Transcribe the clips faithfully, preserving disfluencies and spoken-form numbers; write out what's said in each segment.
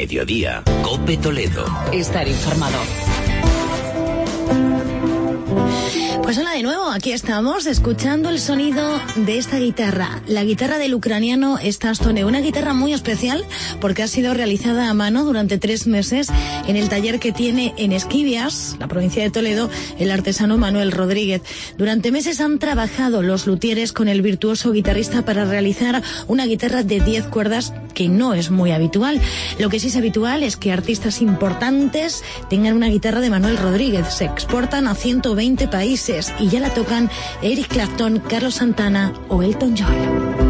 Mediodía, COPE Toledo. Estar informado. Pues hola de nuevo, aquí estamos escuchando el sonido de esta guitarra, la guitarra del ucraniano Stas Tone, una guitarra muy especial porque ha sido realizada a mano durante tres meses en el taller que tiene en Esquivias, la provincia de Toledo, el artesano Manuel Rodríguez. Durante meses han trabajado los luthieres con el virtuoso guitarrista para realizar una guitarra de diez cuerdas que no es muy habitual. Lo que sí es habitual es que artistas importantes tengan una guitarra de Manuel Rodríguez. Se exportan a ciento veinte países y ya la tocan Eric Clapton, Carlos Santana o Elton John.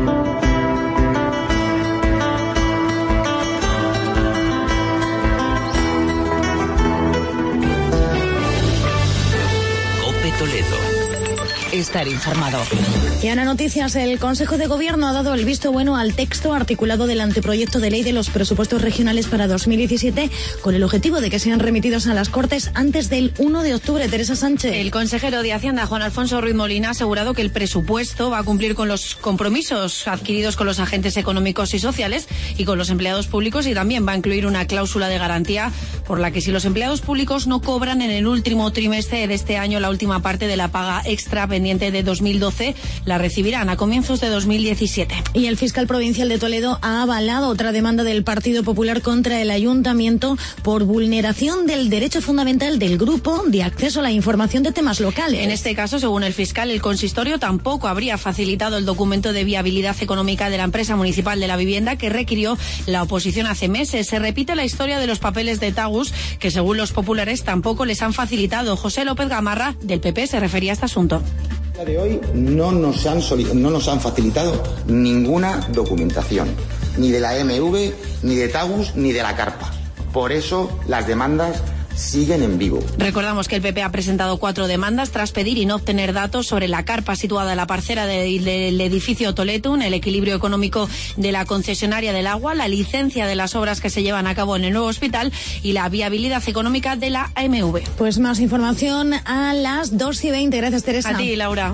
Estar informado. Y Ana, noticias. El Consejo de Gobierno ha dado el visto bueno al texto articulado del anteproyecto de ley de los presupuestos regionales para dos mil diecisiete con el objetivo de que sean remitidos a las Cortes antes del uno de octubre. Teresa Sánchez. El consejero de Hacienda, Juan Alfonso Ruiz Molina, ha asegurado que el presupuesto va a cumplir con los compromisos adquiridos con los agentes económicos y sociales y con los empleados públicos, y también va a incluir una cláusula de garantía por la que si los empleados públicos no cobran en el último trimestre de este año la última parte de la paga extra pendiente de dos mil doce, la recibirán a comienzos de dos mil diecisiete. Y el fiscal provincial de Toledo ha avalado otra demanda del Partido Popular contra el Ayuntamiento por vulneración del derecho fundamental del grupo de acceso a la información de temas locales. En este caso, según el fiscal, el consistorio tampoco habría facilitado el documento de viabilidad económica de la empresa municipal de la vivienda que requirió la oposición hace meses. Se repite la historia de los papeles de Tagus, que según los populares tampoco les han facilitado. José López Gamarra, del P P, se refería a este asunto. A día de hoy no nos han no nos han facilitado ninguna documentación, ni de la M V, ni de Tagus, ni de la Carpa. Por eso las demandas siguen en vivo. Recordamos que el P P ha presentado cuatro demandas tras pedir y no obtener datos sobre la carpa situada en la parcela de, del edificio Toletun, el equilibrio económico de la concesionaria del agua, la licencia de las obras que se llevan a cabo en el nuevo hospital y la viabilidad económica de la A M V. Pues más información a las dos y veinte. Gracias, Teresa. A ti, Laura.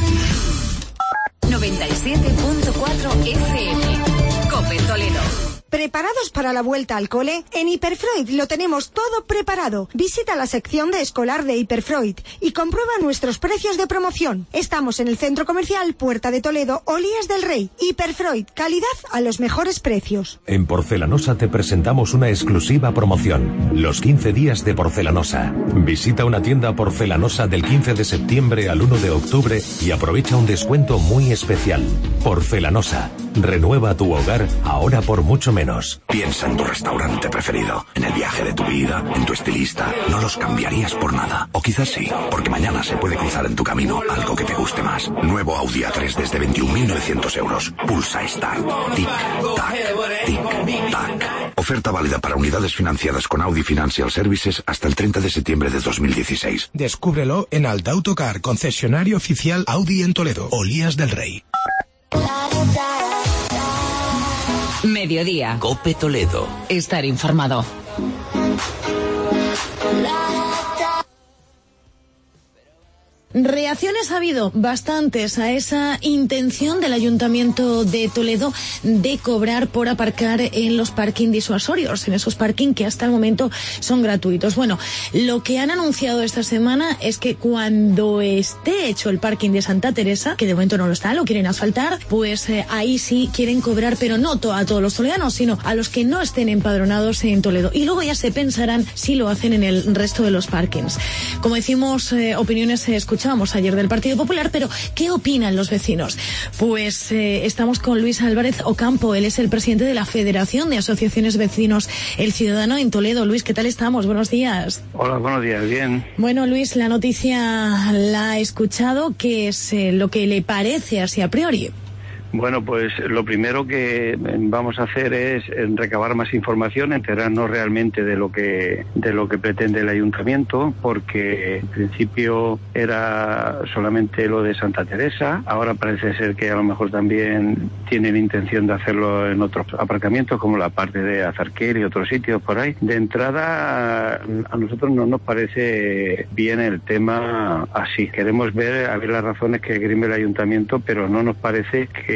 noventa y siete punto cuatro F M. COPE Toledo. ¿Preparados para la vuelta al cole? En Hiperfreud lo tenemos todo preparado. Visita la sección de escolar de Hiperfreud y comprueba nuestros precios de promoción. Estamos en el Centro Comercial Puerta de Toledo, Olías del Rey. Hiperfreud, calidad a los mejores precios. En Porcelanosa te presentamos una exclusiva promoción. Los quince días de Porcelanosa. Visita una tienda porcelanosa del quince de septiembre al uno de octubre y aprovecha un descuento muy especial. Porcelanosa. Renueva tu hogar ahora por mucho menos. Piensa en tu restaurante preferido, en el viaje de tu vida, en tu estilista. No los cambiarías por nada. O quizás sí, porque mañana se puede cruzar en tu camino algo que te guste más. Nuevo Audi A tres desde veintiún mil novecientos euros. Pulsa Start. Tic, tac, tic, tac. Oferta válida para unidades financiadas con Audi Financial Services hasta el treinta de septiembre de dos mil dieciséis. Descúbrelo en Alta Autocar, concesionario oficial Audi en Toledo, Olías del Rey. Mediodía. COPE Toledo. Estar informado. Reacciones ha habido bastantes a esa intención del Ayuntamiento de Toledo de cobrar por aparcar en los parking disuasorios, en esos parking que hasta el momento son gratuitos. Bueno, lo que han anunciado esta semana es que cuando esté hecho el parking de Santa Teresa, que de momento no lo está, lo quieren asfaltar, pues eh, ahí sí quieren cobrar, pero no to- a todos los toledanos, sino a los que no estén empadronados en Toledo. Y luego ya se pensarán si lo hacen en el resto de los parkings. Como decimos, eh, opiniones eh, escuchadas ayer del Partido Popular, pero ¿qué opinan los vecinos? Pues eh, estamos con Luis Álvarez Ocampo, él es el presidente de la Federación de Asociaciones Vecinos El Ciudadano en Toledo. Luis, ¿qué tal estamos? Buenos días. Hola, buenos días, bien. Bueno, Luis, la noticia la ha escuchado, ¿qué es eh, lo que le parece así a priori? Bueno, pues lo primero que vamos a hacer es recabar más información, enterarnos realmente de lo que de lo que pretende el ayuntamiento, porque en principio era solamente lo de Santa Teresa, ahora parece ser que a lo mejor también tienen intención de hacerlo en otros aparcamientos, como la parte de Azarquer y otros sitios por ahí. De entrada, a nosotros no nos parece bien el tema así. Queremos ver, a ver las razones que esgrime el ayuntamiento, pero no nos parece que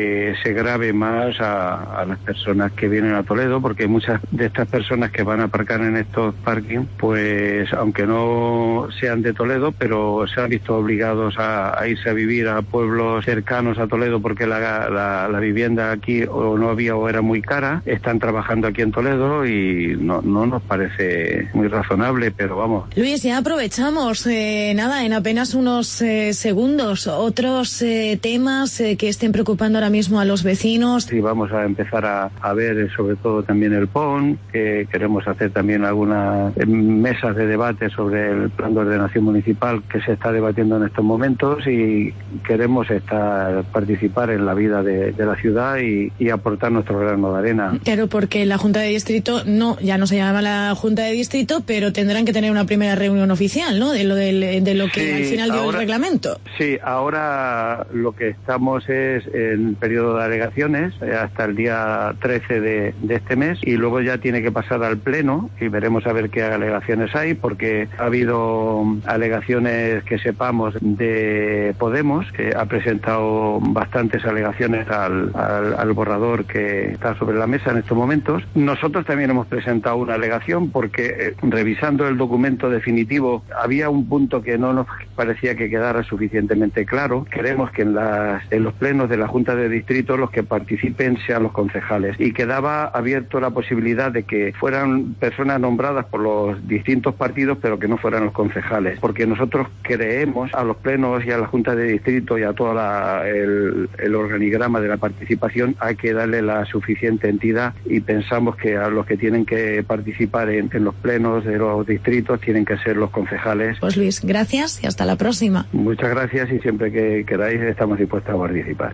que se grave más a, a las personas que vienen a Toledo, porque muchas de estas personas que van a aparcar en estos parking, pues aunque no sean de Toledo, pero se han visto obligados a, a irse a vivir a pueblos cercanos a Toledo porque la, la, la vivienda aquí o no había o era muy cara, están trabajando aquí en Toledo y no, no nos parece muy razonable, pero vamos. Luis, ya aprovechamos, eh, nada, en apenas unos eh, segundos, otros eh, temas eh, que estén preocupando ahora mismo a los vecinos. Sí, vamos a empezar a, a ver eh, sobre todo también el P O N, que queremos hacer también algunas eh, mesas de debate sobre el plan de ordenación municipal que se está debatiendo en estos momentos y queremos estar participar en la vida de, de la ciudad y, y aportar nuestro grano de arena. Claro, porque la Junta de Distrito, no, ya no se llama la Junta de Distrito, pero tendrán que tener una primera reunión oficial, ¿no? De lo, del, de lo que sí, al final dio ahora, el reglamento. Sí, ahora lo que estamos es en periodo de alegaciones eh, hasta el día trece de, de este mes y luego ya tiene que pasar al Pleno y veremos a ver qué alegaciones hay, porque ha habido alegaciones que sepamos de Podemos, que ha presentado bastantes alegaciones al, al, al borrador que está sobre la mesa en estos momentos. Nosotros también hemos presentado una alegación porque eh, revisando el documento definitivo había un punto que no nos parecía que quedara suficientemente claro. Queremos que en, las, en los plenos de la Junta de Distrito los que participen sean los concejales y quedaba abierto la posibilidad de que fueran personas nombradas por los distintos partidos pero que no fueran los concejales, porque nosotros creemos a los plenos y a la Junta de Distrito y a todo la, el, el organigrama de la participación hay que darle la suficiente entidad y pensamos que a los que tienen que participar en, en los plenos de los distritos tienen que ser los concejales. Pues Luis, gracias y hasta la próxima. Muchas gracias y siempre que queráis estamos dispuestos a participar.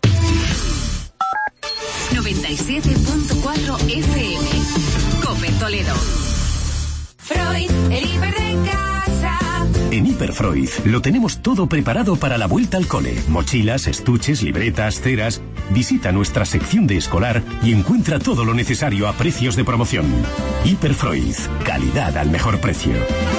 noventa y siete punto cuatro F M. COPE Toledo. Freud, el hiper de casa. En Hiperfreud lo tenemos todo preparado para la vuelta al cole. Mochilas, estuches, libretas, ceras. Visita nuestra sección de escolar y encuentra todo lo necesario a precios de promoción. Hiperfreud, calidad al mejor precio.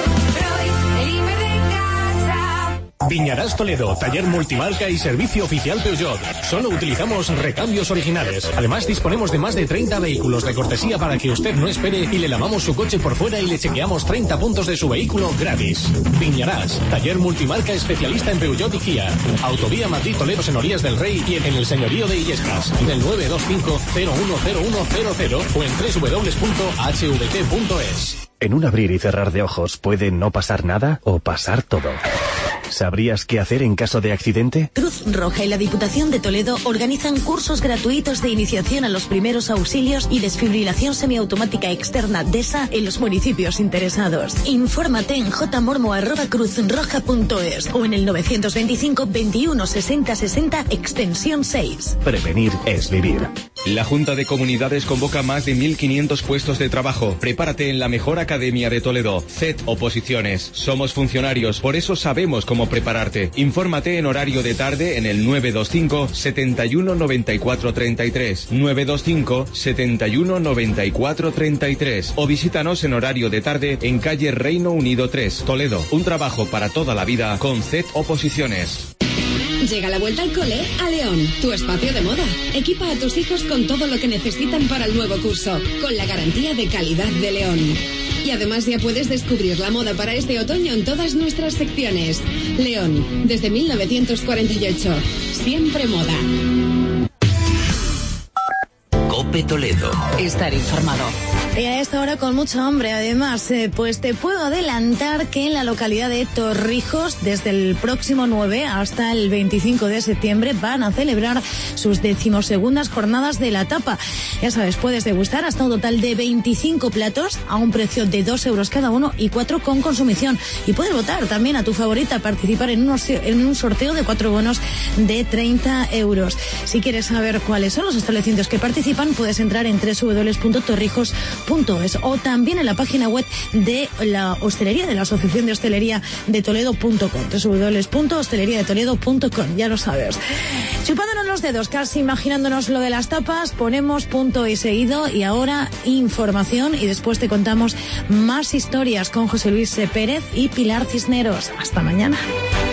Viñarás Toledo, taller multimarca y servicio oficial Peugeot. Solo utilizamos recambios originales. Además disponemos de más de treinta vehículos de cortesía para que usted no espere y le lavamos su coche por fuera y le chequeamos treinta puntos de su vehículo gratis. Viñarás, taller multimarca especialista en Peugeot y Kia. Autovía Madrid-Toledo en Orías del Rey y en el señorío de Illescas. Del nueve dos cinco cero uno cero uno cero cero o en doble u doble u doble u punto h v t punto es. En un abrir y cerrar de ojos puede no pasar nada o pasar todo. ¿Sabrías qué hacer en caso de accidente? Cruz Roja y la Diputación de Toledo organizan cursos gratuitos de iniciación a los primeros auxilios y desfibrilación semiautomática externa D E S A en los municipios interesados. Infórmate en jmormo arroba cruzroja punto es o en el novecientos veinticinco veintiuno sesenta sesenta extensión seis. Prevenir es vivir. La Junta de Comunidades convoca más de mil quinientos puestos de trabajo. Prepárate en la mejor academia de Toledo. C E T Oposiciones. Somos funcionarios, por eso sabemos cómo prepararte. Infórmate en horario de tarde en el nueve dos cinco setenta y uno noventa y cuatro treinta y tres, nueve dos cinco setenta y uno noventa y cuatro treinta y tres o visítanos en horario de tarde en calle Reino Unido tres, Toledo. Un trabajo para toda la vida con C E T Oposiciones. Llega la vuelta al cole a León, tu espacio de moda. Equipa a tus hijos con todo lo que necesitan para el nuevo curso, con la garantía de calidad de León. Y además ya puedes descubrir la moda para este otoño en todas nuestras secciones. León, desde mil novecientos cuarenta y ocho. Siempre moda. COPE Toledo. Estar informado. Y a esta hora con mucho hambre, además, eh, pues te puedo adelantar que en la localidad de Torrijos, desde el próximo nueve hasta el veinticinco de septiembre, van a celebrar sus decimosegundas jornadas de la tapa. Ya sabes, puedes degustar hasta un total de veinticinco platos a un precio de dos euros cada uno y cuatro con consumición. Y puedes votar también a tu favorita, participar en, unos, en un sorteo de cuatro bonos de treinta euros. Si quieres saber cuáles son los establecimientos que participan, puedes entrar en doble u doble u doble u punto torrijos punto es o también en la página web de la hostelería, de la Asociación de Hostelería de Toledo punto com, doble u doble u doble u punto hostelería de toledo punto com, ya lo sabes. Chupándonos los dedos, casi imaginándonos lo de las tapas, ponemos punto y seguido y ahora información y después te contamos más historias con José Luis Pérez y Pilar Cisneros. Hasta mañana.